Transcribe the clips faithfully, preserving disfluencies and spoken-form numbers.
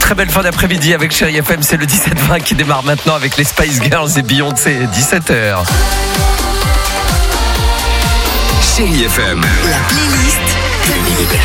très belle fin d'après-midi avec Chérie F M. C'est le dix-sept vingt qui démarre maintenant avec les Spice Girls et Beyoncé, dix-sept heures. Chérie F M, la playlist féminine.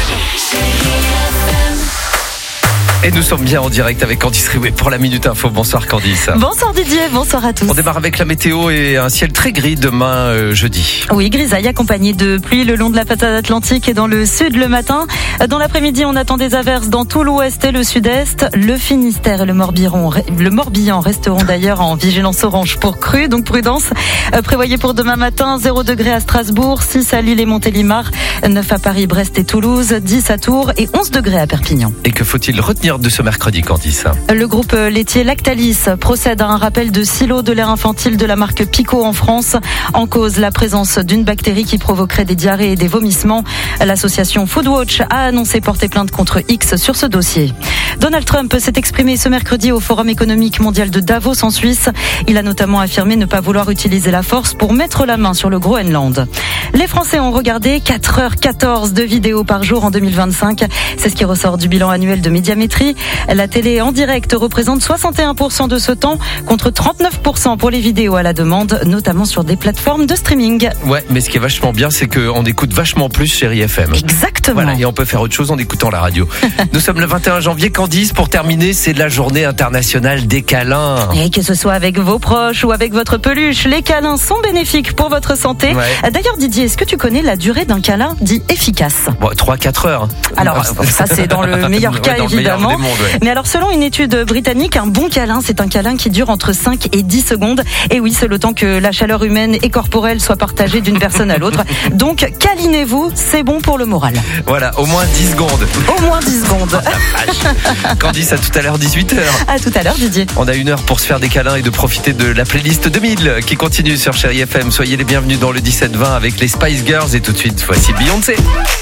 Et nous sommes bien en direct avec Candice Riouet pour la Minute Info. Bonsoir Candice. Bonsoir Didier, bonsoir à tous. On démarre avec la météo et un ciel très gris demain euh, jeudi. Oui, grisaille accompagnée de pluie le long de la façade atlantique et dans le sud le matin. Dans l'après-midi, on attend des averses dans tout l'ouest et le sud-est. Le Finistère et le Morbihan, le Morbihan resteront d'ailleurs en vigilance orange pour crue, donc prudence. Euh, prévoyez pour demain matin zéro degré à Strasbourg, six à Lille et Montélimar, neuf à Paris, Brest et Toulouse, dix à Tours et onze degrés à Perpignan. Et que faut-il retenir de ce mercredi, Candice? Le groupe laitier Lactalis procède à un rappel de silos de lait infantile de la marque Pico en France. En cause, la présence d'une bactérie qui provoquerait des diarrhées et des vomissements. L'association Foodwatch a annoncé porter plainte contre X sur ce dossier. Donald Trump s'est exprimé ce mercredi au Forum économique mondial de Davos en Suisse. Il a notamment affirmé ne pas vouloir utiliser la force pour mettre la main sur le Groenland. Les Français ont regardé quatre heures quatorze de vidéos par jour en deux mille vingt-cinq. C'est ce qui ressort du bilan annuel de Médiamétrie. La télé en direct représente soixante et un pour cent de ce temps contre trente-neuf pour cent pour les vidéos à la demande, notamment sur des plateformes de streaming. Ouais, mais ce qui est vachement bien, c'est qu'on écoute vachement plus Chérie F M. Exactement. Voilà, et on peut faire autre chose en écoutant la radio. Nous sommes le vingt et un janvier, Candice. Pour terminer, c'est la journée internationale des câlins. Et que ce soit avec vos proches ou avec votre peluche, les câlins sont bénéfiques pour votre santé. Ouais. D'ailleurs, Didier, est-ce que tu connais la durée d'un câlin dit efficace? Bon, trois à quatre heures. Alors, ça c'est dans le meilleur cas, ouais, dans évidemment. Le meilleur des mondes, ouais. Mais alors, selon une étude britannique, un bon câlin, c'est un câlin qui dure entre cinq et dix secondes. Et oui, c'est le temps que la chaleur humaine et corporelle soit partagée d'une personne à l'autre. Donc, câlinez-vous, c'est bon pour le moral. Voilà, au moins dix secondes. Au moins dix secondes. Oh, Candice, à tout à l'heure, dix-huit heures. À tout à l'heure, Didier. On a une heure pour se faire des câlins et de profiter de la playlist deux mille qui continue sur Chérie F M. Soyez les bienvenus dans le dix-sept vingt avec les Spice Girls. Et tout de suite, voici Beyoncé.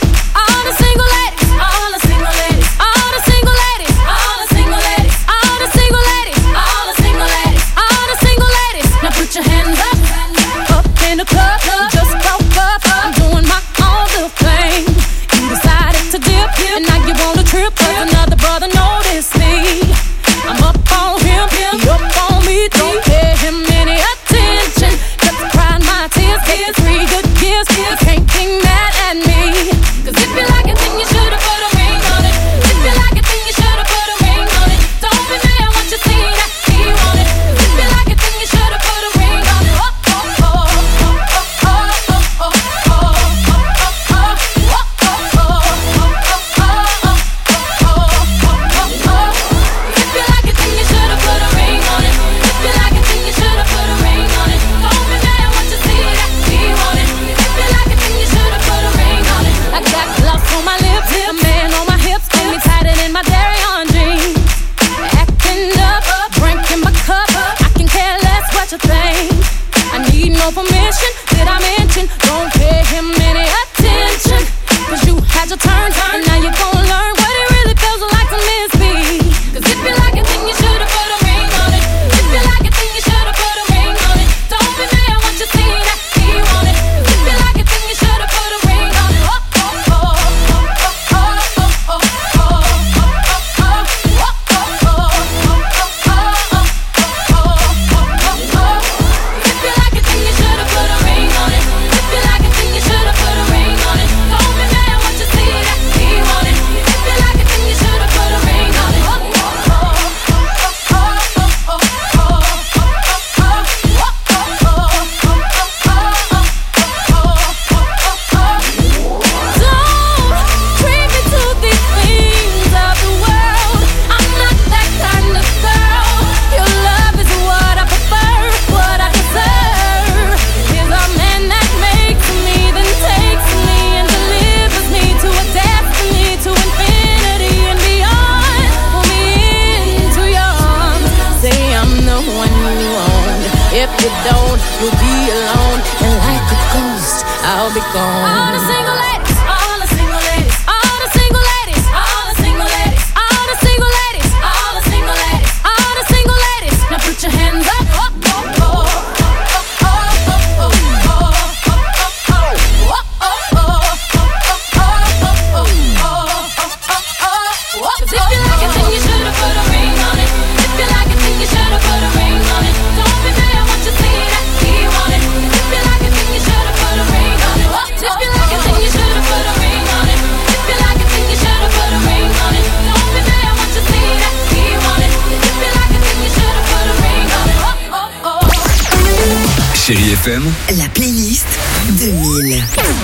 Permission, did I mention? Don't pay him any attention. Cause you had your turn, and now you're gonna learn what it really feels like to miss me. Cause if you like it, then you should've put a ring on it. If you like it, then you should've put a ring on it. Don't be mad once you see that he want it. If you like it, then you should've put a ring on it. Oh, oh, oh, oh, oh, oh, oh, oh, If you like it, then you should've put a ring on it. If you like it, then you should've put a ring on it. Don't be mad once you see that he want it. If you like it, then you should've put a ring on it. Oh, oh, oh, oh, oh, oh, Don't treat me to these things of the world. I'm not that kind of girl. Your love is what I prefer, what I deserve. Is a man that makes me, then takes me and delivers me to a destiny, to infinity and beyond. Pull me into your arms, say I'm the one you want. If you don't, you'll be alone, and like a ghost, I'll be gone. All the single ladies, all the single ladies, all the single ladies, all the single ladies, all the single ladies, all the single ladies, all the single ladies. Now put your hands up. Oh, oh, oh. Cause if you like it, then you should've put a ring Chérie F M, la playlist deux mille.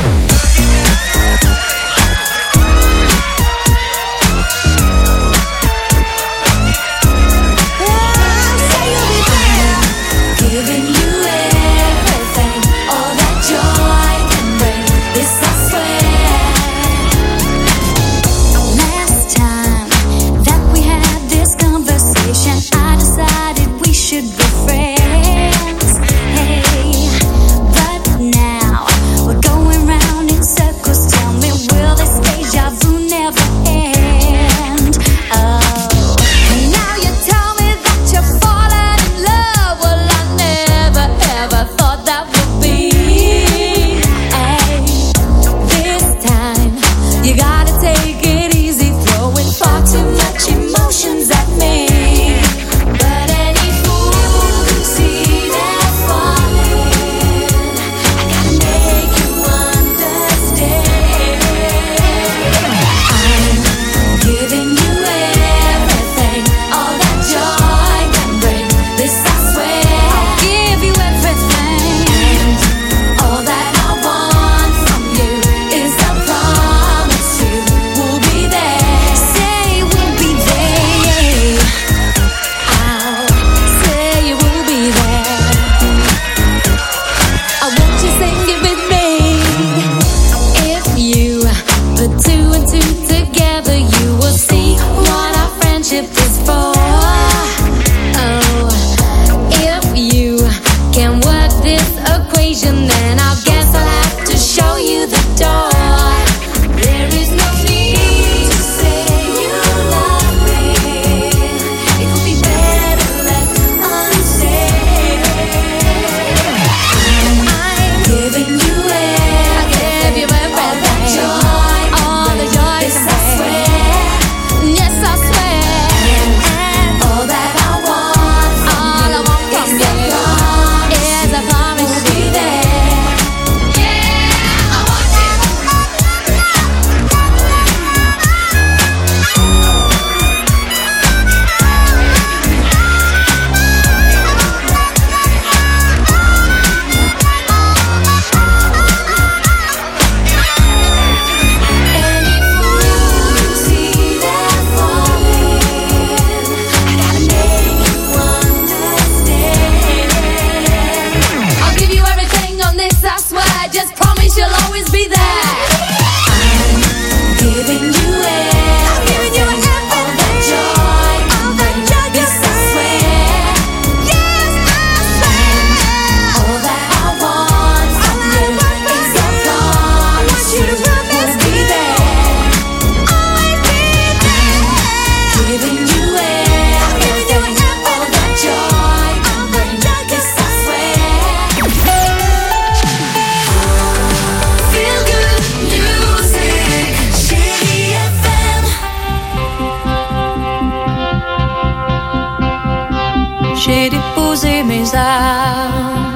J'ai déposé mes armes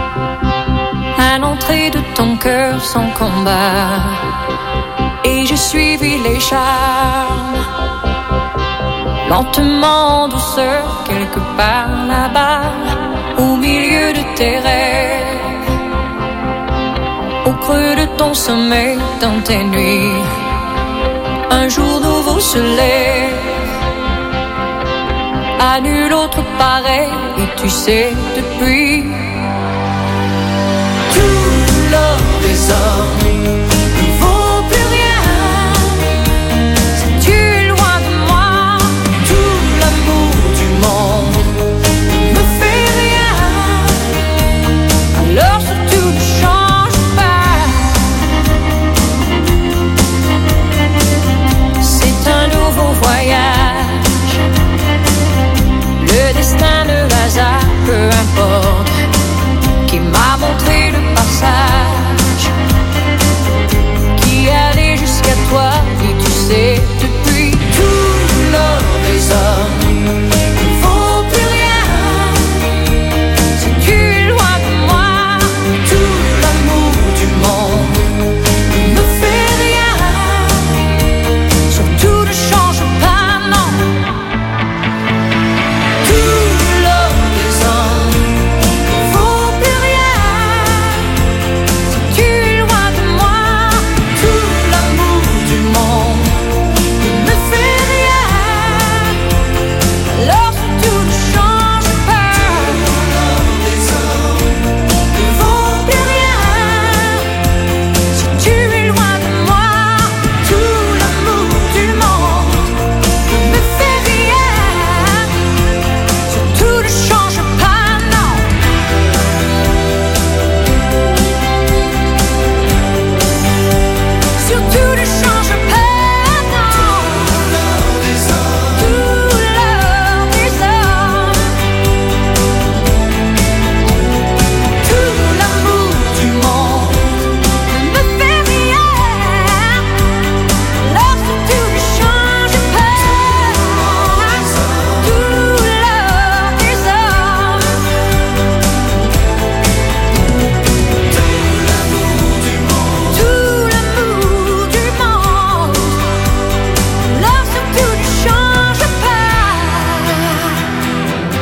à l'entrée de ton cœur sans combat, et j'ai suivi les charmes lentement en douceur quelque part là-bas, au milieu de tes rêves, au creux de ton sommeil, dans tes nuits. Un jour nouveau se lève, à nul autre pareil, et tu sais depuis, tout l'or des hommes ne vaut plus rien si tu es loin de moi. Tout l'amour du monde ne me fait rien, alors surtout ne change pas. C'est un nouveau voyage, le destin, le hasard, peu importe, qui m'a montré le passage.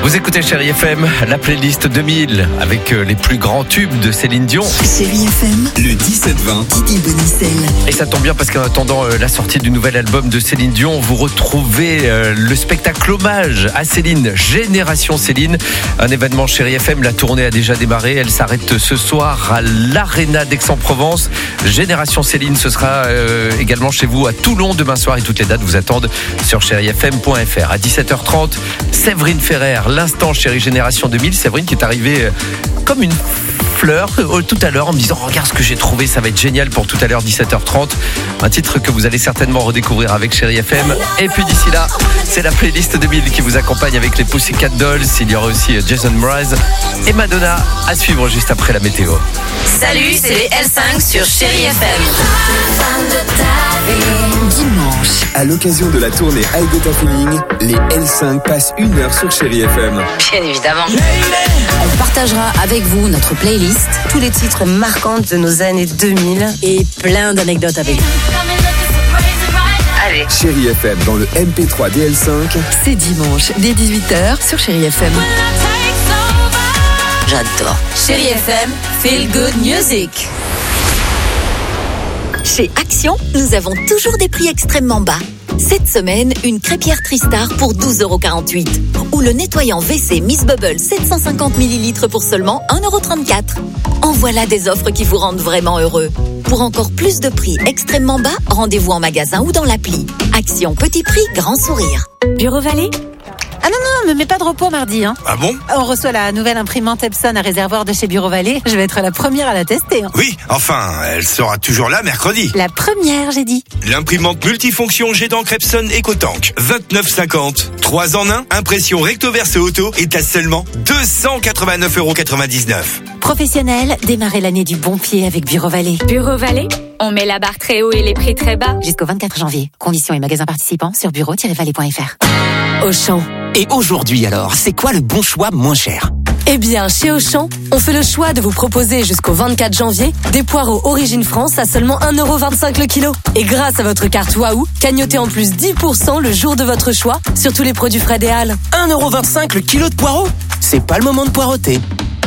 Vous écoutez Chérie F M, la playlist deux mille avec les plus grands tubes de Céline Dion. Chérie F M, le dix-sept vingt, Didi Bonicel. Et ça tombe bien parce qu'en attendant la sortie du nouvel album de Céline Dion, vous retrouvez le spectacle hommage à Céline, Génération Céline. Un événement Chérie F M, la tournée a déjà démarré. Elle s'arrête ce soir à l'Arena d'Aix-en-Provence. Génération Céline, ce sera également chez vous à Toulon demain soir et toutes les dates vous attendent sur chérie f m point f r. À dix-sept heures trente, Séverine Ferrer, l'instant Chérie Génération deux mille. Séverine qui est arrivée comme une fleur tout à l'heure en me disant regarde ce que j'ai trouvé, ça va être génial pour tout à l'heure dix-sept heures trente. Un titre que vous allez certainement redécouvrir avec Chérie F M. Et puis d'ici là, c'est la playlist deux mille qui vous accompagne avec les Pussycat Dolls. Il y aura aussi Jason Mraz et Madonna à suivre juste après la météo. Salut, c'est les L cinq sur Chérie F M. Dimanche, à l'occasion de la tournée I Got a Feeling, les L cinq passent une heure sur Chérie F M. Bien évidemment. On partagera avec vous notre playlist, tous les titres marquants de nos années deux mille et plein d'anecdotes avec vous. Allez. Chérie F M dans le M P trois des L cinq. c'est dimanche, dès dix-huit heures sur Chérie F M. J'adore. Chérie F M, feel good music. Chez Action, nous avons toujours des prix extrêmement bas. Cette semaine, une crêpière Tristar pour douze euros quarante-huit. Ou le nettoyant W C Miss Bubble sept cent cinquante millilitres pour seulement un euro trente-quatre. En voilà des offres qui vous rendent vraiment heureux. Pour encore plus de prix extrêmement bas, rendez-vous en magasin ou dans l'appli. Action, petit prix, grand sourire. Bureau Vallée ? Ah non, non, me mets pas de repos mardi. Hein. Ah bon ? On reçoit la nouvelle imprimante Epson à réservoir de chez Bureau Vallée. Je vais être la première à la tester. Hein. Oui, enfin, elle sera toujours là mercredi. La première, j'ai dit. L'imprimante multifonction jet d'encre Epson EcoTank, vingt-neuf cinquante. trois en un, impression recto verse auto est à seulement deux cent quatre-vingt-neuf euros quatre-vingt-dix-neuf. Professionnel, démarrez l'année du bon pied avec Bureau Vallée. Bureau Vallée, on met la barre très haut et les prix très bas. Jusqu'au vingt-quatre janvier. Conditions et magasins participants sur bureau tiret vallée point f r. Auchan. Et aujourd'hui alors, c'est quoi le bon choix moins cher ? Eh bien, chez Auchan, on fait le choix de vous proposer jusqu'au vingt-quatre janvier des poireaux Origine France à seulement un euro vingt-cinq le kilo. Et grâce à votre carte Waouh, cagnotez en plus dix pour cent le jour de votre choix sur tous les produits frais des Halles. un euro vingt-cinq le kilo de poireaux ? C'est pas le moment de poireauter.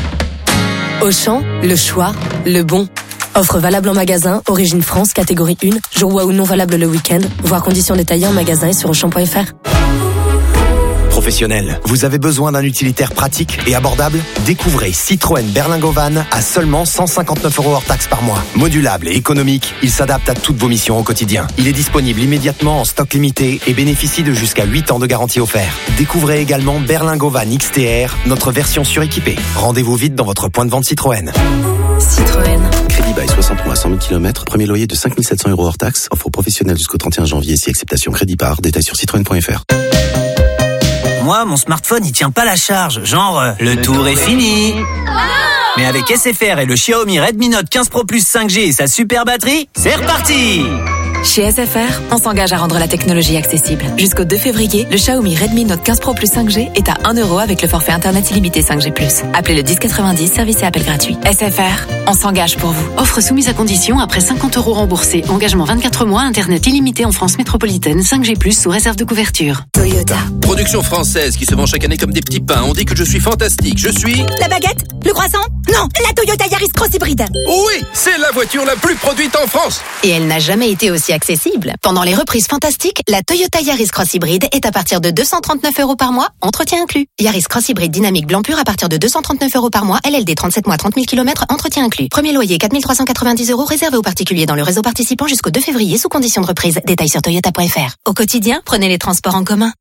Auchan, le choix, le bon. Offre valable en magasin, Origine France, catégorie un, jour Waouh non valable le week-end, voir conditions détaillées en magasin et sur auchan point f r. Professionnel, vous avez besoin d'un utilitaire pratique et abordable ? Découvrez Citroën Berlingo Van à seulement cent cinquante-neuf euros hors taxe par mois. Modulable et économique, il s'adapte à toutes vos missions au quotidien. Il est disponible immédiatement en stock limité et bénéficie de jusqu'à huit ans de garantie offerte. Découvrez également Berlingo Van X T R, notre version suréquipée. Rendez-vous vite dans votre point de vente Citroën. Citroën. Crédit bail soixante mois, cent mille kilomètres. Premier loyer de cinq mille sept cents euros hors taxe. Offre aux professionnels jusqu'au trente et un janvier si acceptation crédit par. Détail sur citroën point f r. Moi, mon smartphone, il tient pas la charge. Genre, euh, le, le tour, tour est fini. Ah Mais avec S F R et le Xiaomi Redmi Note quinze Pro Plus cinq G et sa super batterie, c'est reparti. Chez S F R, on s'engage à rendre la technologie accessible. Jusqu'au deux février, le Xiaomi Redmi Note quinze Pro Plus cinq G est à un euro avec le forfait internet illimité cinq G plus. Appelez le dix quatre-vingt-dix, service et appel gratuit. S F R, on s'engage pour vous. Offre soumise à condition après cinquante euros remboursés. Engagement vingt-quatre mois, internet illimité en France métropolitaine, cinq G plus sous réserve de couverture. Toyota. Production française qui se vend chaque année comme des petits pains. On dit que je suis fantastique. Je suis... La baguette ? Le croissant ? Non, la Toyota Yaris Cross Hybride. Oui, c'est la voiture la plus produite en France. Et elle n'a jamais été aussi accessible. Pendant les reprises fantastiques, la Toyota Yaris Cross Hybride est à partir de deux cent trente-neuf euros par mois, entretien inclus. Yaris Cross Hybride dynamique blanc pur à partir de deux cent trente-neuf euros par mois, L L D trente-sept mois, trente mille kilomètres, entretien inclus. Premier loyer quatre mille trois cent quatre-vingt-dix euros réservé aux particuliers dans le réseau participant jusqu'au deux février sous condition de reprise. Détail sur toyota point f r. Au quotidien, prenez les transports en commun.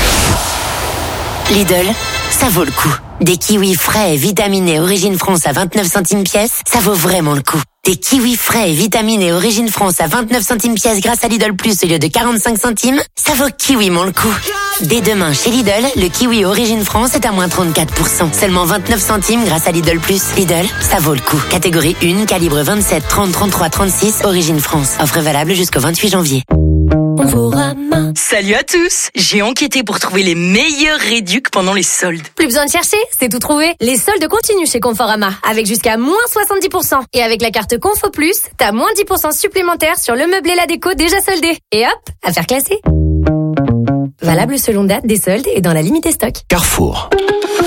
Lidl, ça vaut le coup. Des kiwis frais et vitaminés Origine France à vingt-neuf centimes pièce, ça vaut vraiment le coup. Des kiwis frais et vitaminés Origine France à vingt-neuf centimes pièce grâce à Lidl Plus au lieu de quarante-cinq centimes, ça vaut kiwiment le coup. Dès demain chez Lidl, le kiwi Origine France est à moins trente-quatre pour cent. Seulement vingt-neuf centimes grâce à Lidl Plus. Lidl, ça vaut le coup. Catégorie un, calibre vingt-sept, trente, trente-trois, trente-six, Origine France. Offre valable jusqu'au vingt-huit janvier. Conforama. Salut à tous, j'ai enquêté pour trouver les meilleurs réducs pendant les soldes. Plus besoin de chercher, c'est tout trouvé. Les soldes continuent chez Conforama, avec jusqu'à moins soixante-dix pour cent. Et avec la carte Confo Plus, t'as moins dix pour cent supplémentaires sur le meuble et la déco déjà soldés. Et hop, affaire classée. Valable selon date des soldes et dans la limite des stocks. Carrefour.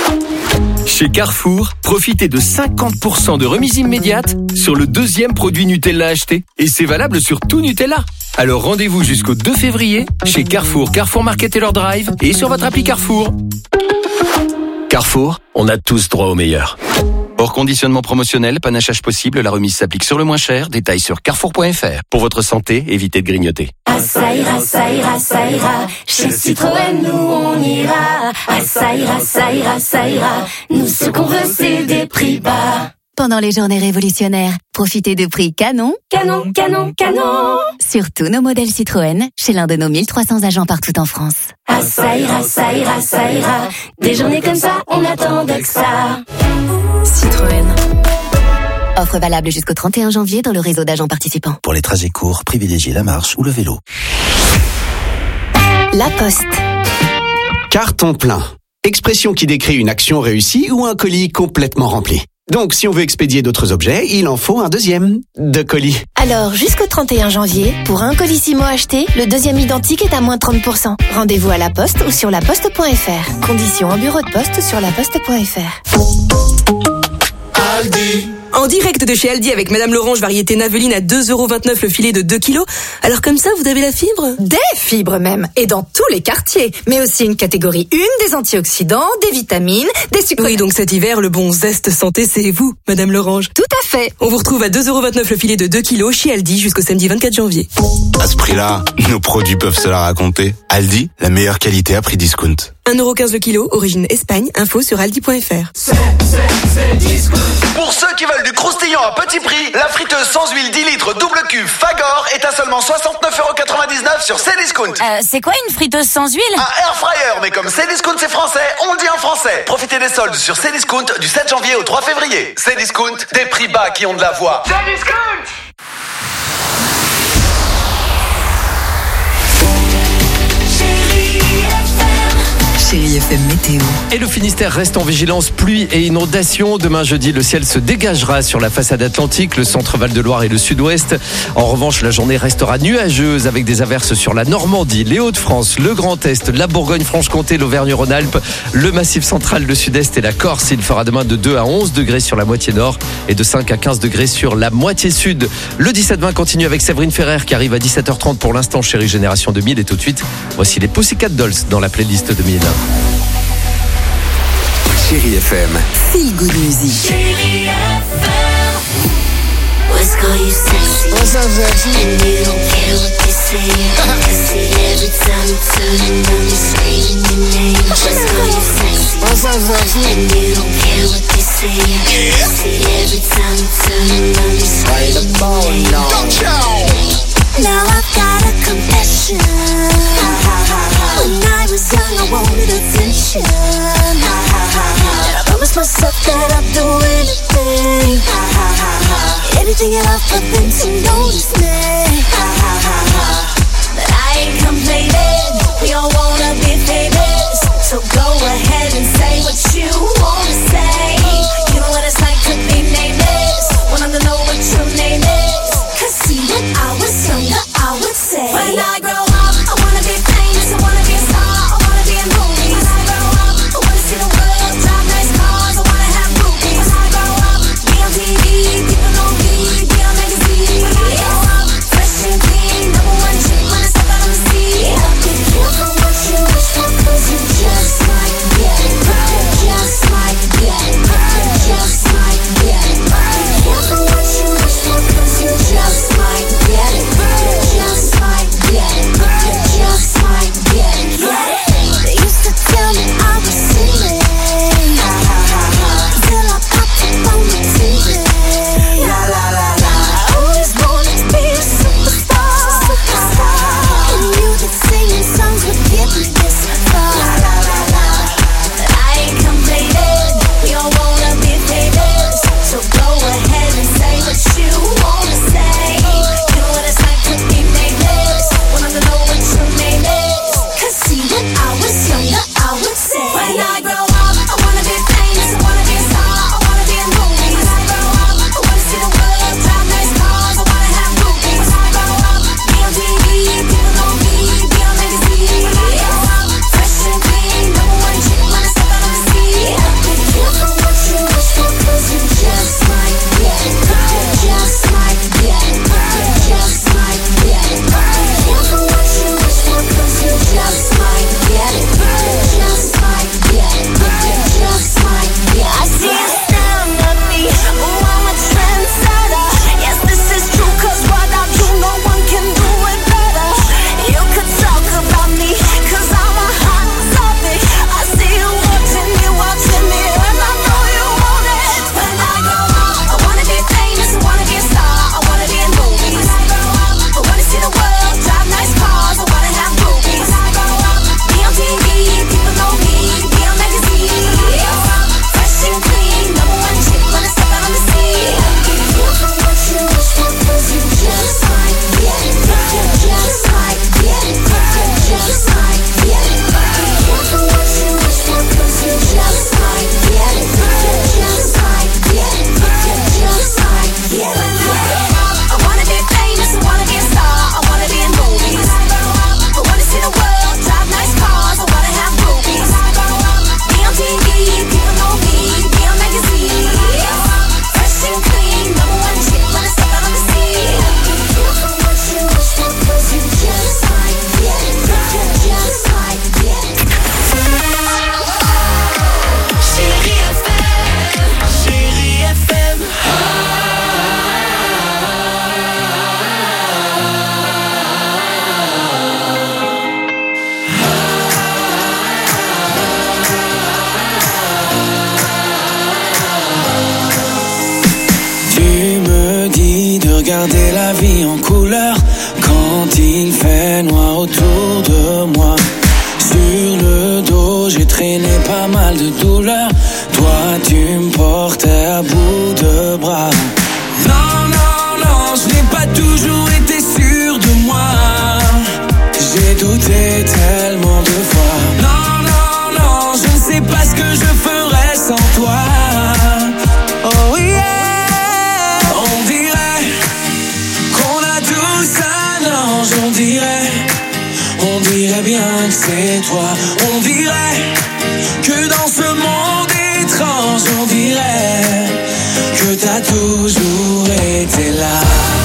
Chez Carrefour, profitez de cinquante pour cent de remise immédiate sur le deuxième produit Nutella acheté. Et c'est valable sur tout Nutella. Alors rendez-vous jusqu'au deux février chez Carrefour, Carrefour Market et leur Drive et sur votre appli Carrefour. Carrefour, on a tous droit au meilleur. Hors conditionnement promotionnel, panachage possible, la remise s'applique sur le moins cher. Détails sur carrefour point f r. Pour votre santé, évitez de grignoter. Ah ça ira, ça ira, ça ira. Chez Citroën, nous on ira. Ah ça ira, ça ira, ça ira. Nous ce qu'on veut c'est des prix bas. Pendant les journées révolutionnaires, profitez de prix canon, Canon, canon, canon. sur tous nos modèles Citroën, chez l'un de nos mille trois cents agents partout en France. Ah ça ira, ça ira, ça ira. Des journées comme ça, on attendait que ça. Citroën. Offre valable jusqu'au trente et un janvier dans le réseau d'agents participants. Pour les trajets courts, privilégiez la marche ou le vélo. La Poste. Carton plein. Expression qui décrit une action réussie ou un colis complètement rempli. Donc, si on veut expédier d'autres objets, il en faut un deuxième de colis. Alors, jusqu'au trente et un janvier, pour un colissimo acheté, le deuxième identique est à moins trente pour cent. Rendez-vous à la Poste ou sur laposte point f r. Conditions en bureau de poste sur laposte point f r. Aldi. En direct de chez Aldi avec Madame Lorange, variété Naveline à deux euros vingt-neuf le filet de deux kilos. Alors comme ça, vous avez la fibre? Des fibres même, et dans tous les quartiers. Mais aussi une catégorie un, des antioxydants, des vitamines, des sucres... Oui, donc cet hiver, le bon zeste santé, c'est vous, Madame Lorange. Tout à fait. On vous retrouve à deux euros vingt-neuf le filet de deux kilos chez Aldi jusqu'au samedi vingt-quatre janvier. À ce prix-là, nos produits peuvent se la raconter. Aldi, la meilleure qualité à prix discount. un euro quinze le kilo, origine Espagne, info sur aldi point f r. C'est, c'est, c'est discount. Pour ceux qui veulent du croustillant à petit prix, la friteuse sans huile dix litres double cube Fagor est à seulement soixante-neuf euros quatre-vingt-dix-neuf sur Cdiscount. Euh, c'est quoi une friteuse sans huile? Un air fryer, mais comme Cdiscount c'est français, on le dit en français. Profitez des soldes sur Cdiscount du sept janvier au trois février. Cdiscount, des prix bas qui ont de la voix. Cdiscount. Chérie F M météo. Et le Finistère reste en vigilance pluie et inondation. Demain jeudi, le ciel se dégagera sur la façade atlantique, le centre Val-de-Loire et le sud-ouest. En revanche, la journée restera nuageuse avec des averses sur la Normandie, les Hauts-de-France, le Grand Est, la Bourgogne-Franche-Comté, l'Auvergne-Rhône-Alpes, le Massif central, le sud-est et la Corse. Il fera demain de deux à onze degrés sur la moitié nord et de cinq à quinze degrés sur la moitié sud. Le dix-sept vingt continue avec Séverine Ferrer qui arrive à dix-sept heures trente pour l'instant. Chérie Génération deux mille et tout de suite, voici les Pussycat Dolls dans la playlist deux mille. Chérie F M. Feel good music. Chérie F M. What's call you sexy? What's up, sexy? And you don't care what they say. I see every time you turn on me screaming your name. What's call you sexy? What's up, sexy? And you don't care what they say. I see every time you turn on me screaming your name. Don't you? Now I've got a confession. When I was young, I wanted attention. And I promised myself that I'd do anything, anything at all for them to notice me. But I ain't complaining. We all wanna be famous, so go ahead and say what you wanna say. You know what it's like to be nameless. Wanna know what your name is? 'Cause see, when I was younger, I would say, when I grow up, I wanna be famous, I wanna be a star, I wanna be in movies. When I grow up, I wanna see the world, drive nice cars, I wanna have groupies. When I grow up, be on T V, people know me, be on magazines. When I grow up, regarder la vie en couleur quand il fait noir autour de moi. Sur le dos, j'ai traîné pas mal de douleurs. Toi, tu me portais à bout de bras. Non, non, non, je n'ai pas toujours été sûr de moi. J'ai douté tellement de fois. Non, non, non, je ne sais pas ce que je ferais sans toi. Oh yeah, on dirait qu'on a tous un ange, on dirait. On dirait bien que c'est toi. On dirait que dans ce monde étrange, on dirait que t'as toujours été là.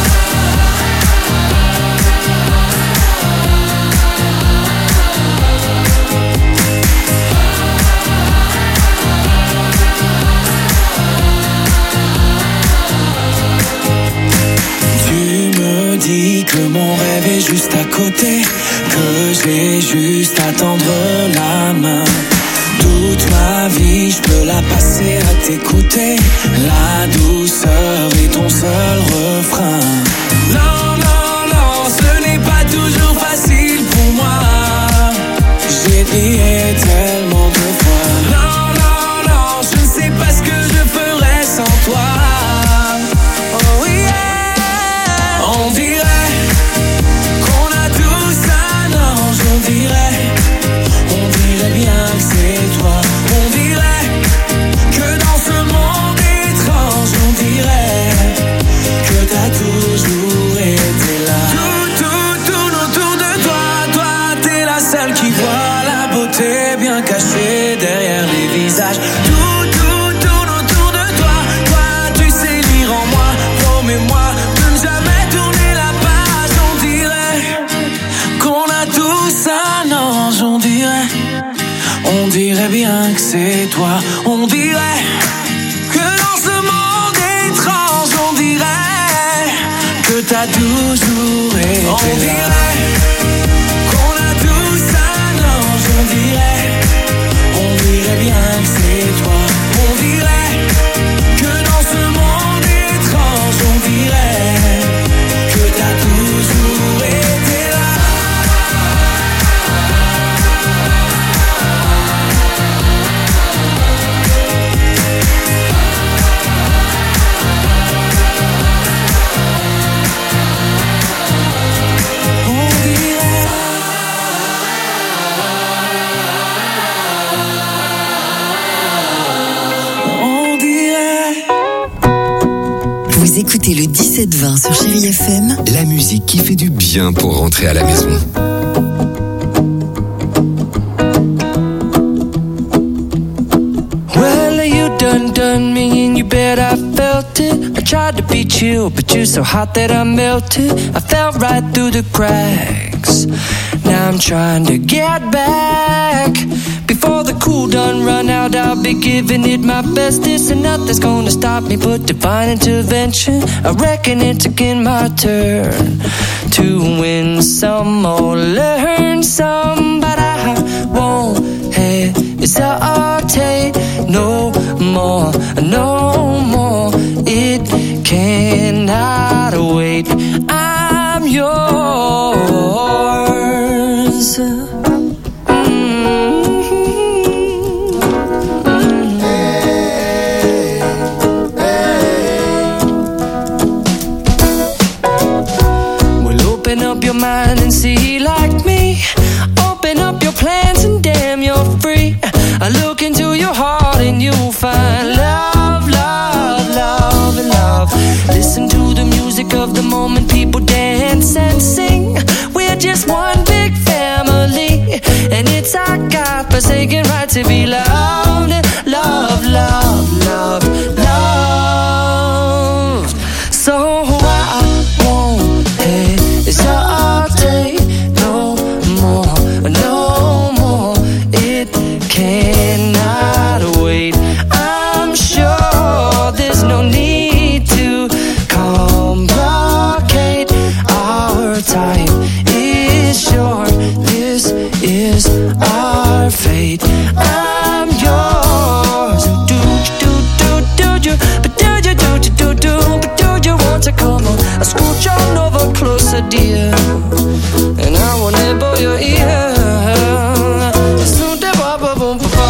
Dis que mon rêve est juste à côté, que j'ai juste à tendre la main. Toute ma vie, je peux la passer à t'écouter. La douceur est ton seul refrain. Non, non, non, ce n'est pas toujours facile pour moi. J'ai prié tellement de fois. Non, non, non, je ne sais pas ce que je ferais sans toi. Oh yeah, on dirait qu'on a tous un ange, on dirait. On dirait bien que c'est toi. On dirait que dans ce monde étrange, on dirait que t'as toujours été là. Tout, tout, tout autour de toi, toi, t'es la seule qui voit la beauté bien cachée derrière les visages. Tout, tout, tout autour de toi, toi, tu sais lire en moi. Promets-moi de ne jamais tourner la page. On dirait qu'on a tous un ange, on dirait. On dirait bien que c'est toi. On dirait que dans ce monde étrange, on dirait que t'as toujours été là. On dirait qu'on a tous un ange, on dirait. On dirait bien que c'est toi. On dirait que dans ce monde étrange, on dirait que t'as toujours été là. Vous écoutez le dix-sept vingt sur Chérie F M. La musique qui fait du bien pour rentrer à la maison. Well, you done done me and you bet I felt it. I tried to beat you, but you're so hot that I melted. I fell right through the cracks. Now I'm trying to get back. Before the cool done run out, I'll be giving it my bestest, and nothing's gonna stop me but divine intervention. I reckon it's again my turn to win some or learn some, but I won't hesitate no more, no more. It cannot wait. I'm yours. Open up your mind and see like me. Open up your plans and damn, you're free. I look into your heart and you'll find love, love, love, and love. Listen to the music of the moment, people dance and sing. We're just one big family, and it's our God-forsaken right to be loved, love, love, love, love. So I won't hesitate no more, no more. It cannot wait. I'm sure there's no need to complicate. Our time is short. This is our fate. I'm yours. Do do do do do, but do you do do do do, but do you want to come on? I screw a deer, and I will nibble your ear. Soon to boom, boom, boom, boom.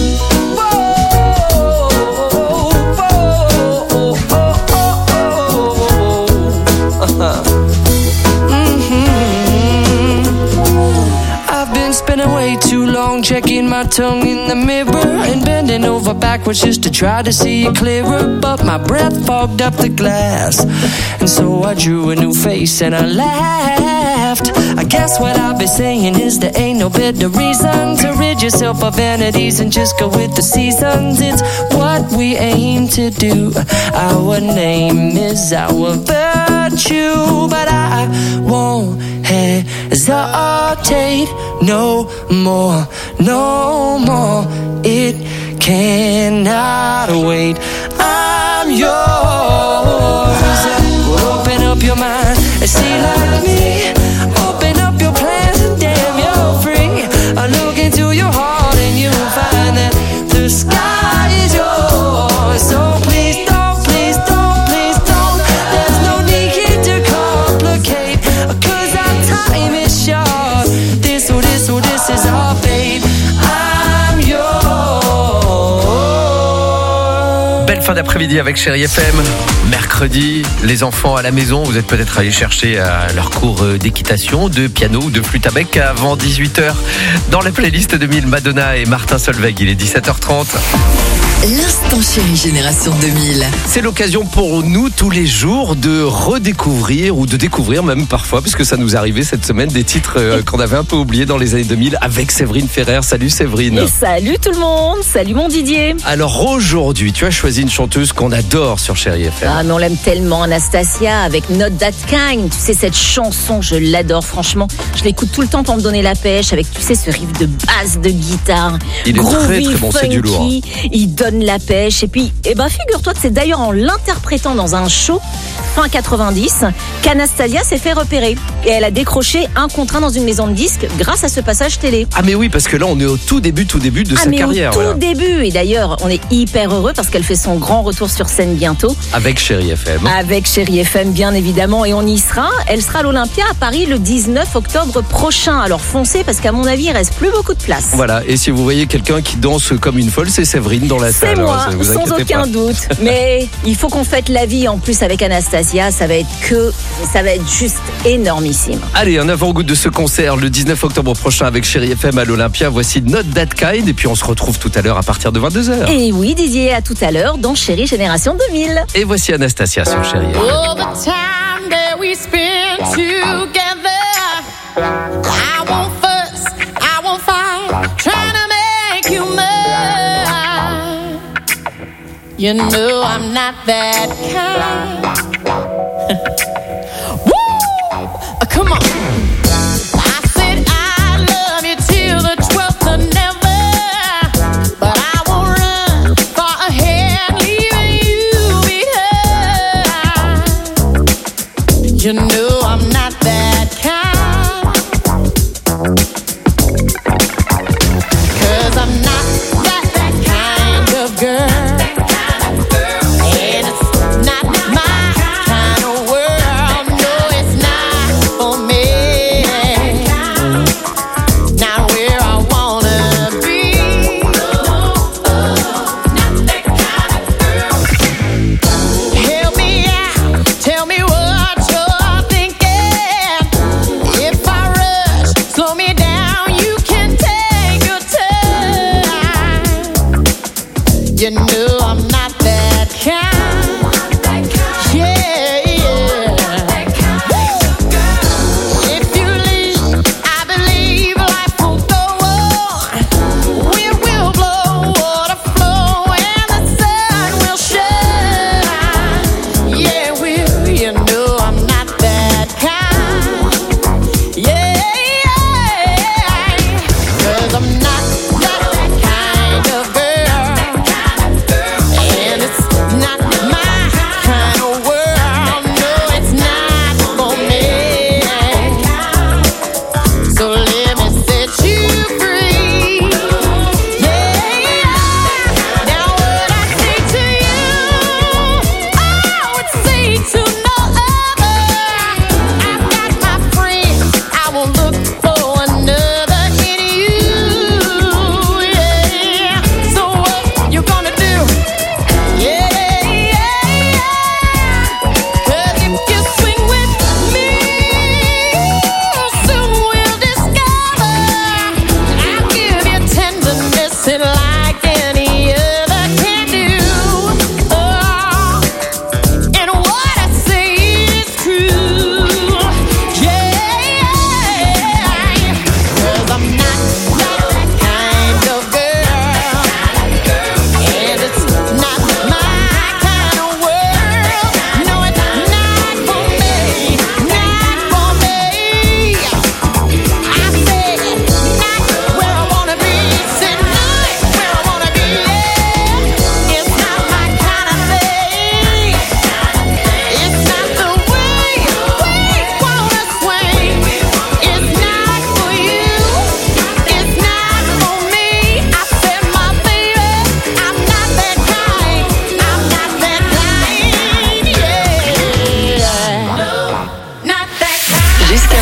Spending way too long checking my tongue in the mirror and bending over backwards just to try to see it clearer, but my breath fogged up the glass, and so I drew a new face and I laughed. I guess what I've been saying is there ain't no better reason to rid yourself of vanities and just go with the seasons. It's what we aim to do. Our name is our virtue, but I won't hesitate no more, no more. It cannot wait. I'm yours. Open up your mind and see like me. Open up your plans and damn, you're free. I look into your heart and you'll find that the sky is yours. So please don't, please don't, please don't. There's no need here to complicate, 'cause our time is short. This or this or this is our fate. I'm yours. Belle fin d'après-midi avec Chérie F M. Mercredi, les enfants à la maison, vous êtes peut-être allés chercher à leur cours d'équitation, de piano ou de flûte à bec avant dix-huit heures. Dans la playlist deux mille, Madonna et Martin Solveig, il est dix-sept heures trente. L'instant chérie génération deux mille. C'est l'occasion pour nous tous les jours de redécouvrir ou de découvrir même parfois, puisque ça nous arrivait cette semaine, des titres euh, qu'on avait un peu oubliés dans les années deux mille avec Séverine Ferrer. Salut Séverine. Et salut tout le monde, salut mon Didier. Alors aujourd'hui, tu as choisi une chanteuse qu'on adore sur Chérie F M. Ah mais on l'aime tellement, Anastasia, avec Not That Kind. Tu sais, cette chanson, je l'adore franchement. Je l'écoute tout le temps pour me donner la pêche, avec tu sais ce riff de basse, de guitare. Il est très très bon, c'est du lourd. Il donne la pêche. Et puis, eh ben, figure-toi que c'est d'ailleurs en l'interprétant dans un show fin quatre-vingt-dix qu'Anastasia s'est fait repérer. Et elle a décroché un contrat dans une maison de disques grâce à ce passage télé. Ah mais oui, parce que là on est au tout début, tout début de ah, sa mais carrière. Au tout voilà. début. Et d'ailleurs, on est hyper heureux parce qu'elle fait son grand retour sur scène bientôt. Avec Chérie F M. Avec Chérie F M, bien évidemment. Et on y sera. Elle sera à l'Olympia à Paris le dix-neuf octobre prochain. Alors foncez parce qu'à mon avis, il reste plus beaucoup de place. Voilà. Et si vous voyez quelqu'un qui danse comme une folle, c'est Séverine dans la c'est salle. Moi, hein, vous sans aucun pas. doute. Mais il faut qu'on fête la vie en plus avec Anastasia. Ça va être que, ça va être juste énormissime. Allez, un avant-goût de ce concert le dix-neuf octobre prochain avec Chérie F M à l'Olympia. Voici Not That Kind. Et puis on se retrouve tout à l'heure à partir de vingt-deux heures. Et oui, Didier, à tout à l'heure dans Chérie Génération deux mille. Et voici Anastasia sur Chérie F M. All the time that we spend together, I won't fuss, I won't fight, trying to make you mine. You know I'm not that kind. Woo! Come on. I said I love you till the twelfth of never, but I won't run far ahead, leaving you behind. You know I'm not that kind, 'cause I'm not that, that kind of girl.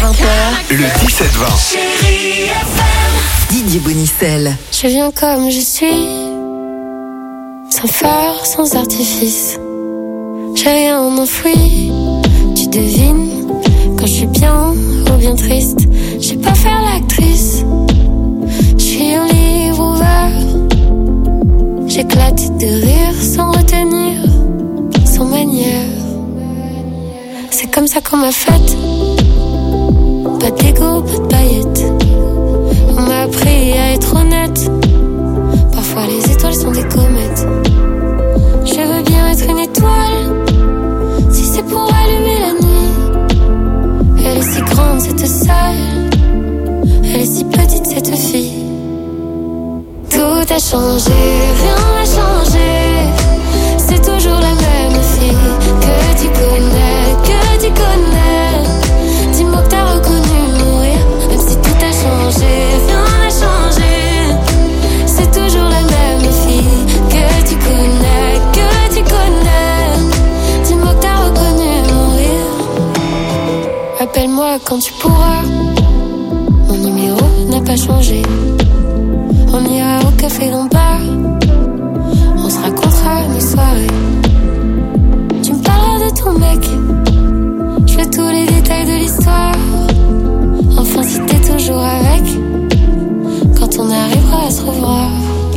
vingt heures. Le dix-sept vingt. Chérie F M. Didier Bonicel. Je viens comme je suis, sans phare, sans artifice. J'ai rien enfoui, tu devines quand je suis bien ou bien triste. Je sais pas faire l'actrice, je suis un livre ouvert. J'éclate de rire sans retenir, sans manière. C'est comme ça qu'on m'a faite, pas d'ego, pas de paillettes. On m'a appris à être honnête, parfois les étoiles sont des comètes. Je veux bien être une étoile, si c'est pour allumer la nuit. Elle est si grande cette salle, elle est si petite cette fille. Tout a changé, rien n'a changé. C'est toujours la même fille que tu connais, que tu connais. Dis-moi que t'as reconnu mourir, même si tout a changé, rien n'a changé. C'est toujours la même fille que tu connais, que tu connais. Dis-moi que t'as reconnu mourir. Appelle-moi quand tu pourras, mon numéro n'a pas changé. On ira au café Lombard, on se racontera nos soirées. Tu me parleras de ton mec, je veux tous les détails de l'histoire. Enfin si t'es toujours avec, quand on arrivera à se revoir.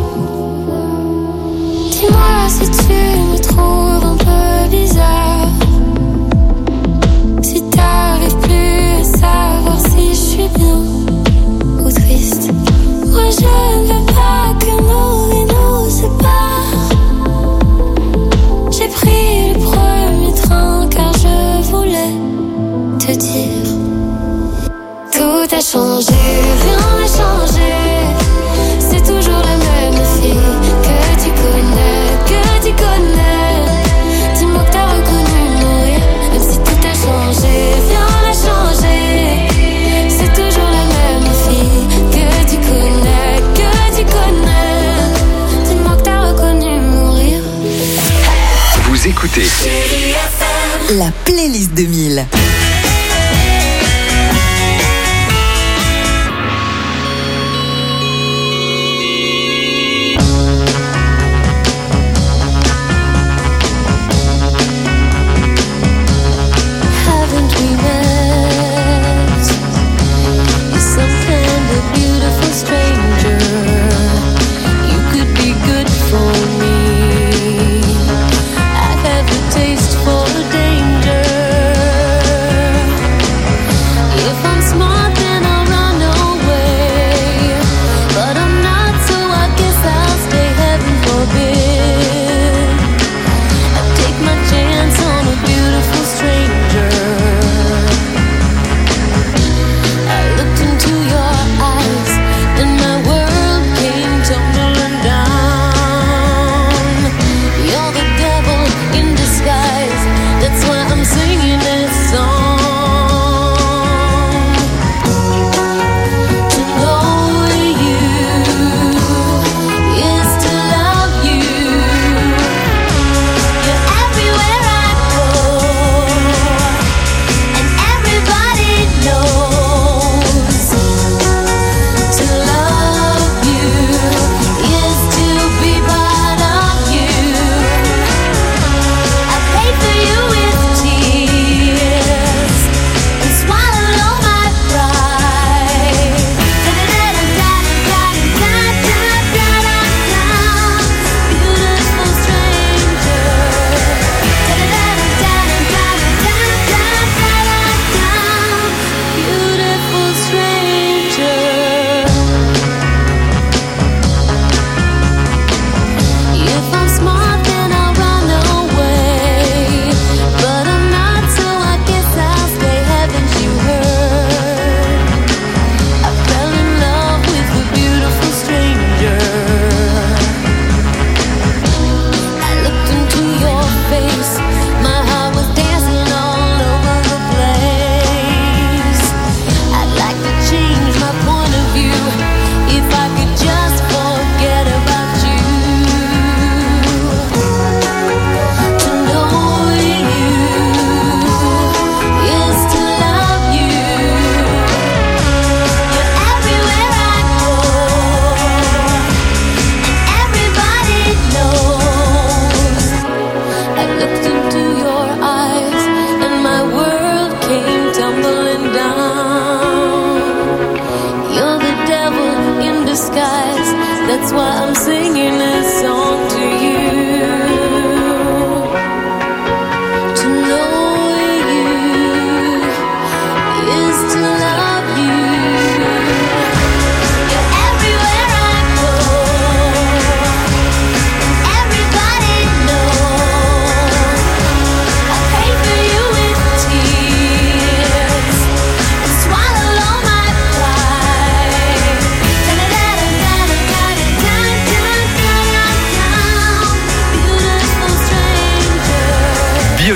Dis-moi si tu me trouves un peu bizarre, si t'arrives plus à savoir si je suis bien ou triste. Moi je ne veux pas que nos vies nous séparent. J'ai pris le premier train car je voulais te dire. Tout a changé, rien n'a changé. C'est toujours la même fille que tu connais, que tu connais. Dis-moi que t'as reconnu mourir, même si tout a changé, rien n'a changé. C'est toujours la même fille que tu connais, que tu connais. Dis-moi que t'as reconnu mourir. Vous écoutez La playlist deux mille. Taste for danger.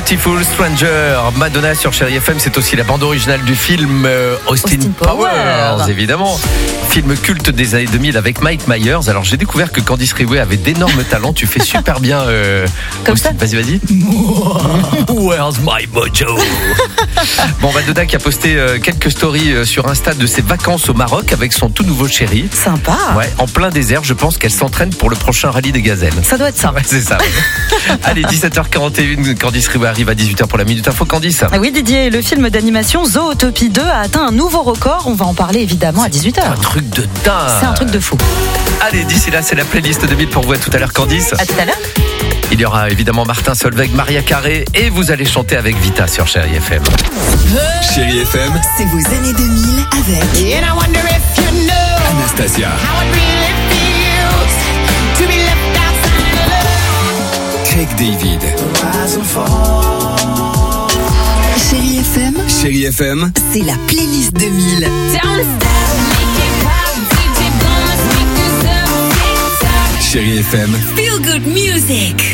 Beautiful Stranger, Madonna sur Chérie F M, c'est aussi la bande originale du film euh, Austin, Austin Powers, Powers. évidemment. Film culte des années deux mille avec Mike Myers. Alors j'ai découvert que Candice Riouet avait d'énormes talents. Tu fais super bien. Euh, Comme Austin. ça. Vas-y, vas-y. Where's my mojo? Bon, Madonna qui a posté euh, quelques stories euh, sur Insta de ses vacances au Maroc avec son tout nouveau chéri. Sympa. Ouais, en plein désert. Je pense qu'elle s'entraîne pour le prochain rallye des gazelles. Ça doit être ça. Ouais, c'est ça. Allez, dix-sept heures quarante et une, Candice Riouet arrive à dix-huit heures pour la Minute Info. Candice. Ah oui, Didier, le film d'animation Zootopie deux a atteint un nouveau record. On va en parler évidemment à dix-huit heures. Un truc de dingue. C'est un truc de fou. Allez, d'ici là, c'est la playlist deux mille pour vous. À tout à l'heure, Candice. À tout à l'heure. Il y aura évidemment Martin Solveig, Maria Carré et vous allez chanter avec Vita sur Chérie F M. Chérie F M, C'est vos années deux mille avec Anastasia. Craig David. Chérie F M, Chérie F M, c'est la playlist deux mille. Chérie F M, Feel good music.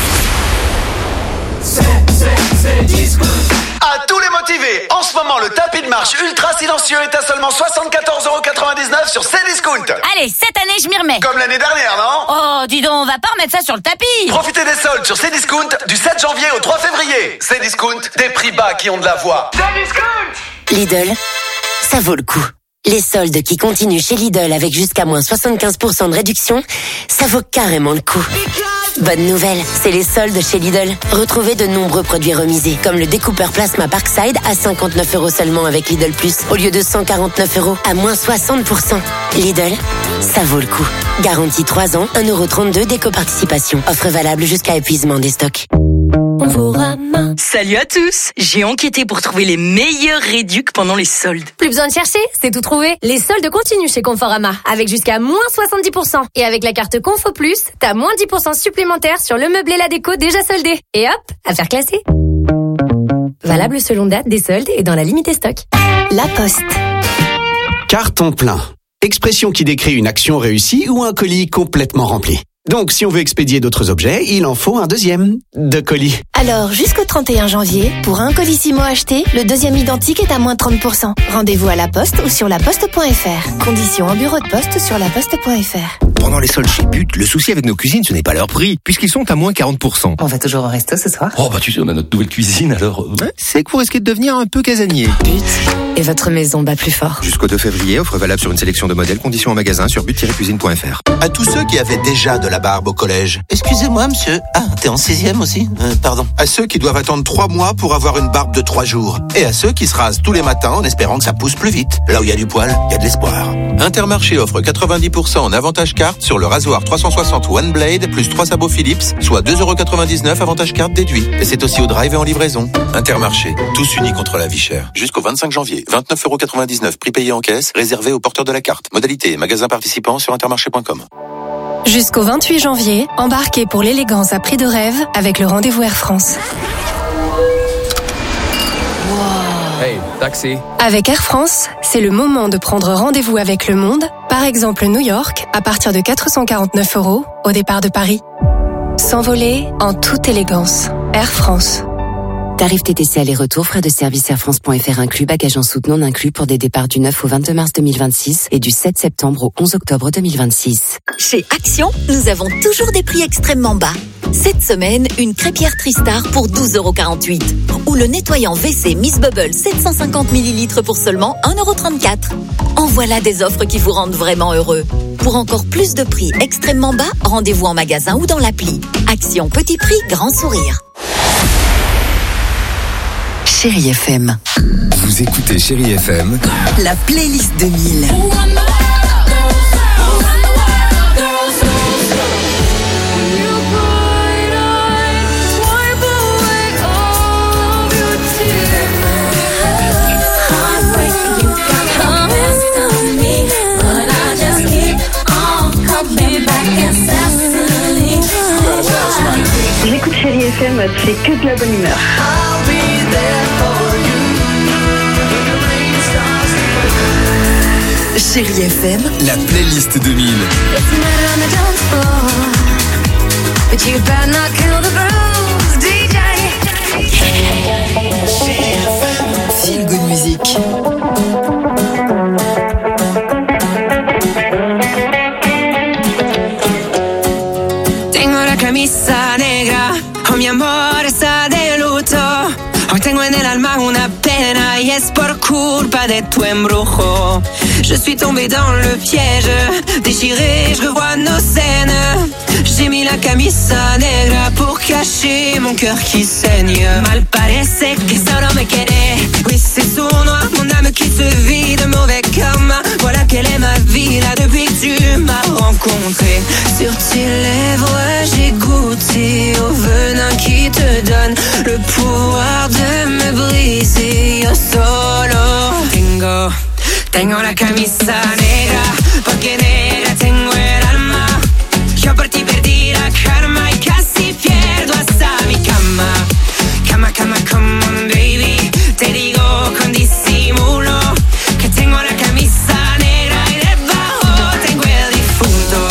À tous les motivés, en ce moment, le tapis de marche ultra silencieux est à seulement soixante-quatorze euros quatre-vingt-dix-neuf sur Cdiscount. Allez, cette année, je m'y remets. Comme l'année dernière, non? Oh, dis donc, on va pas remettre ça sur le tapis. Profitez des soldes sur Cdiscount du sept janvier au trois février. Cdiscount, des prix bas qui ont de la voix. Cdiscount! Lidl, ça vaut le coup. Les soldes qui continuent chez Lidl avec jusqu'à moins soixante-quinze pour cent de réduction, ça vaut carrément le coup. Bonne nouvelle, c'est les soldes chez Lidl. Retrouvez de nombreux produits remisés, comme le découpeur plasma Parkside à cinquante-neuf euros seulement avec Lidl Plus, au lieu de cent quarante-neuf euros à moins soixante pour cent. Lidl, ça vaut le coup. Garantie trois ans, un euro trente-deux d'éco-participation. Offre valable jusqu'à épuisement des stocks. Salut à tous, j'ai enquêté pour trouver les meilleurs réducs pendant les soldes. Plus besoin de chercher, c'est tout trouvé. Les soldes continuent chez Conforama, avec jusqu'à moins soixante-dix pour cent. Et avec la carte Confo Plus, t'as moins dix pour cent supplémentaires sur le meuble et la déco déjà soldés. Et hop, affaire classée. Valable selon date des soldes et dans la limite des stocks. La Poste. Carton plein. Expression qui décrit une action réussie ou un colis complètement rempli. Donc, si on veut expédier d'autres objets, il en faut un deuxième de colis. Alors, jusqu'au trente et un janvier, pour un Colissimo acheté, le deuxième identique est à moins trente pour cent. Rendez-vous à la Poste ou sur laposte point f r. Conditions en bureau de poste sur laposte point f r. Pendant les soldes chez But, le souci avec nos cuisines, ce n'est pas leur prix, puisqu'ils sont à moins quarante pour cent. On va toujours au resto ce soir. Oh bah tu sais, on a notre nouvelle cuisine, alors... euh, C'est que vous risquez de devenir un peu casanier. But. Et votre maison bat plus fort. Jusqu'au deux février, offre valable sur une sélection de modèles, conditions en magasin sur but tiret cuisine point f r. À tous ceux qui avaient déjà de la barbe au collège. Excusez-moi, monsieur. Ah, t'es en sixième aussi euh, Pardon. À ceux qui doivent attendre trois mois pour avoir une barbe de trois jours. Et à ceux qui se rasent tous les matins en espérant que ça pousse plus vite. Là où il y a du poil, il y a de l'espoir. Intermarché offre quatre-vingt-dix pour cent en avantage carte sur le rasoir trois cent soixante One Blade plus trois sabots Philips, soit deux euros quatre-vingt-dix-neuf avantage carte déduit. Et c'est aussi au drive et en livraison. Intermarché, tous unis contre la vie chère. Jusqu'au vingt-cinq janvier, vingt-neuf euros quatre-vingt-dix-neuf prix payé en caisse, réservé aux porteurs de la carte. Modalité et magasin participant sur intermarché point com. Jusqu'au vingt-huit janvier, embarquez pour l'élégance à prix de rêve avec le rendez-vous Air France. Hey, taxi. Avec Air France, c'est le moment de prendre rendez-vous avec le monde, par exemple New York, à partir de quatre cent quarante-neuf euros au départ de Paris. S'envoler en toute élégance. Air France. Tarif T T C aller-retour, frais de service air france point f r inclus, bagages en soute non inclus pour des départs du neuf au vingt-deux mars deux mille vingt-six et du sept septembre au onze octobre deux mille vingt-six. Chez Action, nous avons toujours des prix extrêmement bas. Cette semaine, une crêpière Tristar pour douze euros quarante-huit. Ou le nettoyant W C Miss Bubble sept cent cinquante millilitres pour seulement un euro trente-quatre. En voilà des offres qui vous rendent vraiment heureux. Pour encore plus de prix extrêmement bas, rendez-vous en magasin ou dans l'appli. Action petit prix, grand sourire. Chérie F M. Vous écoutez Chérie F M, La playlist deux mille. J'écoute Chérie F M, c'est que de la bonne humeur. Chérie F M, la playlist deux mille. Feel Good Music. Tengo la camisa negra, oh mi amor está de luto. Hoy tengo en el alma una pena y es por culpa de tu embrujo. Je suis tombée dans le piège, déchirée, je revois nos scènes. J'ai mis la camisa negra pour cacher mon cœur qui saigne. Mal parece que solo me quiere. Oui, c'est sournois, mon âme qui se vide, mauvais karma. Voilà quelle est ma vie là depuis que tu m'as rencontré. Sur tes lèvres, j'ai goûté au venin qui te donne le pouvoir de me briser. Yo solo tengo, tengo la camisa negra, porque negra tengo el alma. Yo por ti perdí la karma y casi pierdo hasta mi cama. Cama, cama, come on baby, te digo con disimulo que tengo la camisa negra y debajo tengo el difunto.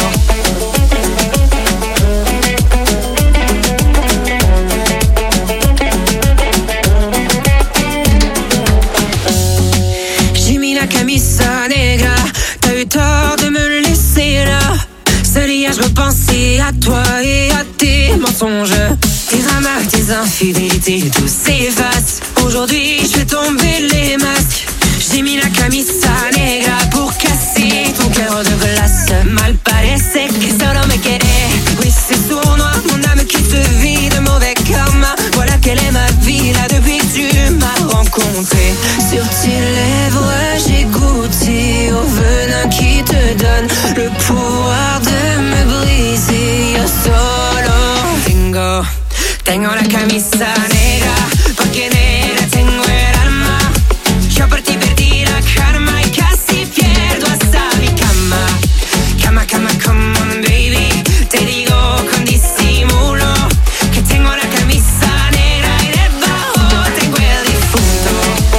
J'ai mis la camisa negra, t'as eu tort de me laisser là. Seul hier je repensais à toi et à tes mensonges. Tes dramas, tes infidélités, tout s'efface. Aujourd'hui je fais tomber les masques. J'ai mis la camisa negra pour casser ton cœur de glace. Mal parece que solo me quiere. Oui, c'est sournois, mon âme qui se vide, mauvais karma. Voilà quelle est ma vie là depuis que tu m'as rencontré. Sur tes lèvres j'ai goûté au venin qui te donne le pouvoir de me briser. Yo solo tengo, tengo la camisa negra, porque negra tengo el alma. Yo por ti perdí la karma y casi pierdo hasta mi cama. Cama, cama, come on baby, te digo con disimulo que tengo la camisa negra y debajo tengo el difunto.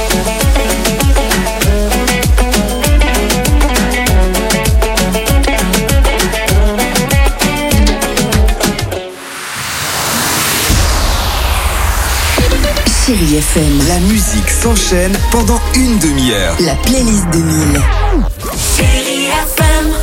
Chérie F M. La musique s'enchaîne pendant une demi-heure. La playlist deux mille. Chérie F M.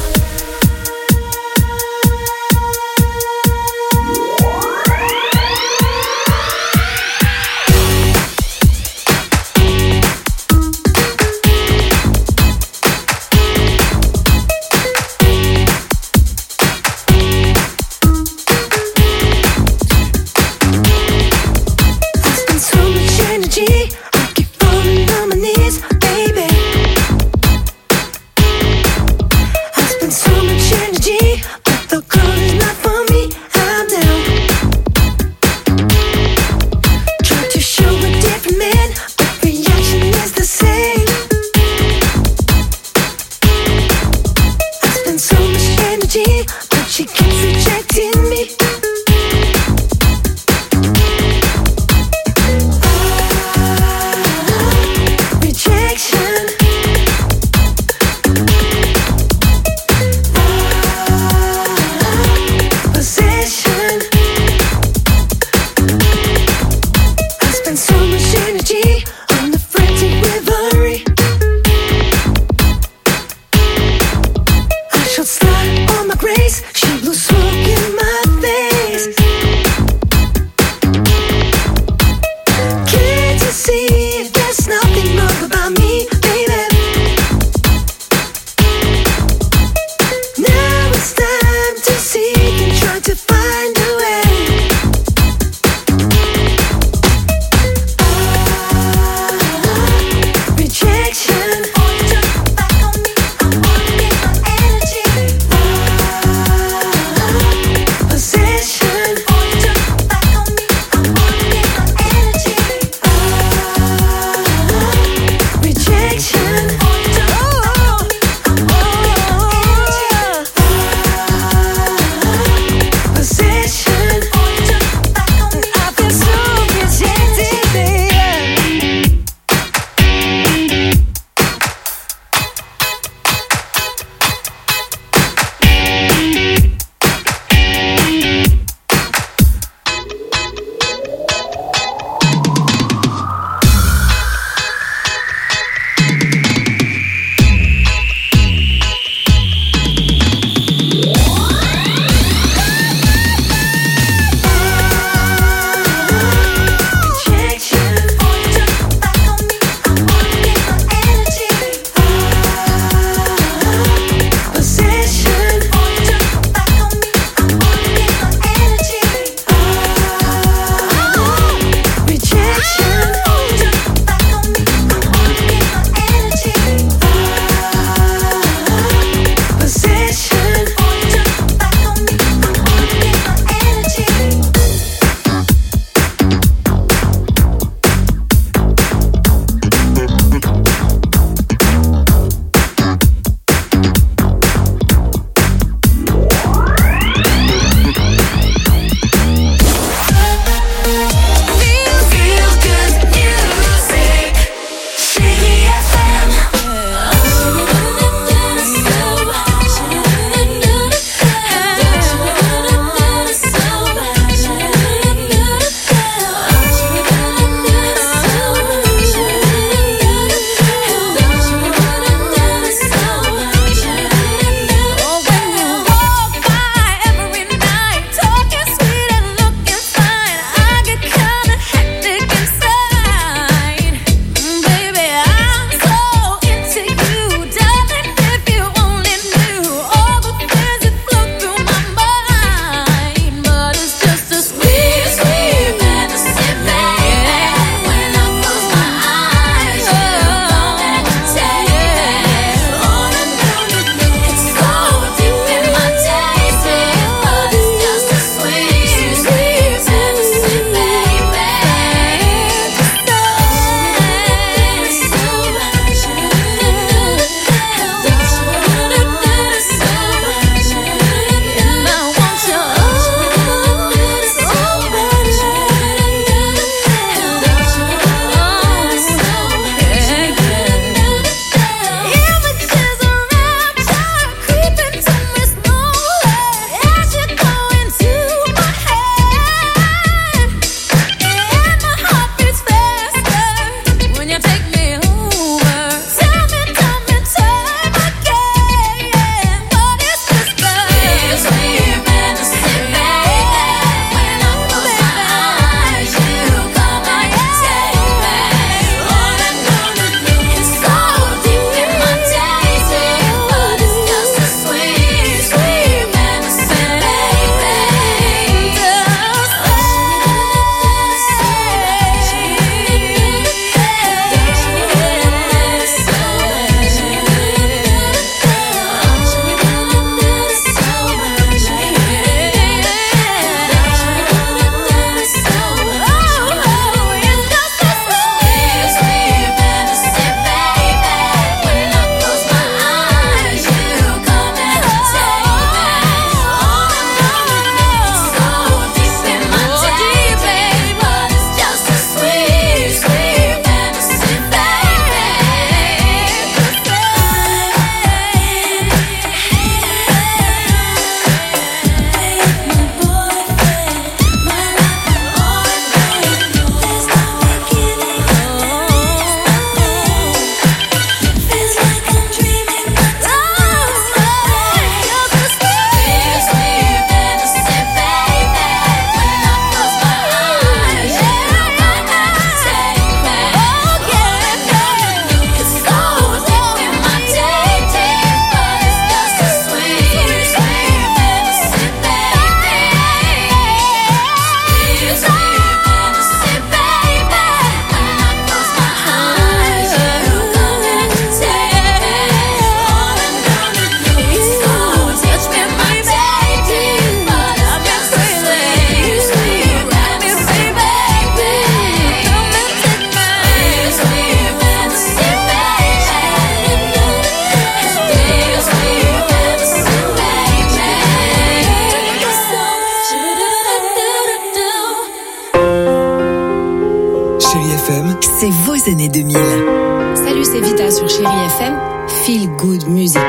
Feel Good Music.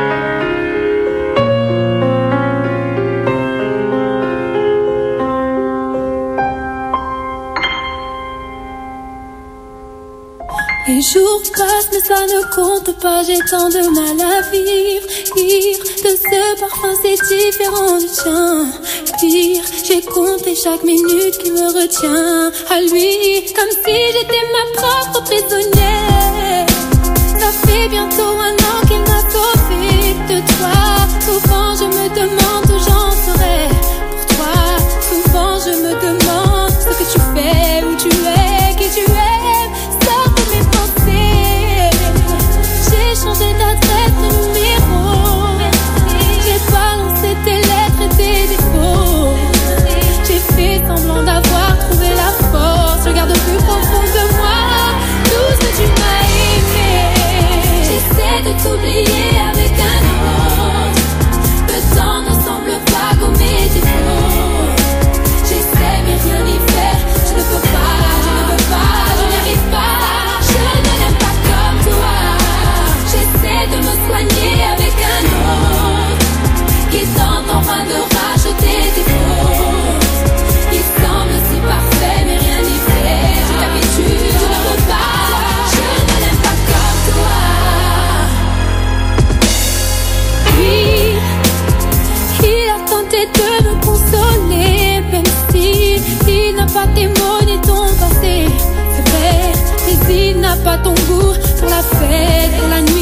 Les jours passent mais ça ne compte pas, j'ai tant de mal à vivre. Rire de ce parfum c'est différent du tien. Pire, j'ai compté chaque minute qui me retient à lui, comme si j'étais ma propre prisonnière. Ça fait bientôt un an qu'il m'a sauvé de toi. Souvent je me demande où j'en serais pour toi. Souvent je me demande ce que tu fais, où tu es, qui tu es. J'ai changé d'adresse, de numéro. J'ai balancé tes lettres et tes défauts. J'ai fait semblant d'avoir trouvé la force. Je garde au plus profond de moi tout ce que tu m'as aimé. J'essaie de t'oublier avec un autre. Le temps ne semble pas gommer tes fautes. J'essaie mais rien n'y faire. Je ne peux pas, je ne peux pas, je n'y arrive pas. Je ne l'aime pas comme toi. J'essaie de me soigner avec un autre qui tente enfin de racheter tes fautes. Il semble si parfait mais rien n'y fait. J'ai l'habitude, je ne veux pas. Je ne l'aime pas comme toi. Oui, il a tenté de me consoler, même si il n'a pas tes mots ni ton passé. C'est vrai, mais il n'a pas ton goût pour la fête, pour la nuit.